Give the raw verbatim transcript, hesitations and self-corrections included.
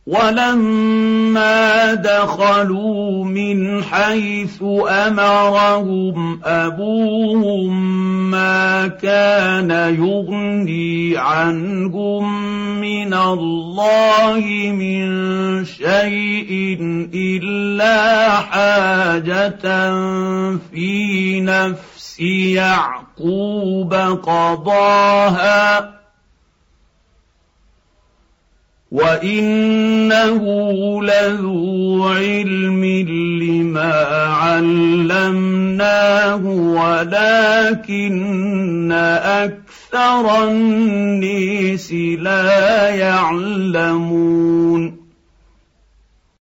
ولما دخلوا من حيث أمرهم أبوهم ما كان يغني عنهم من الله من شيء إلا حاجة في نفس يعقوب قضاها وإنه لذو علم لما علمناه ولكن أكثر الناس لا يعلمون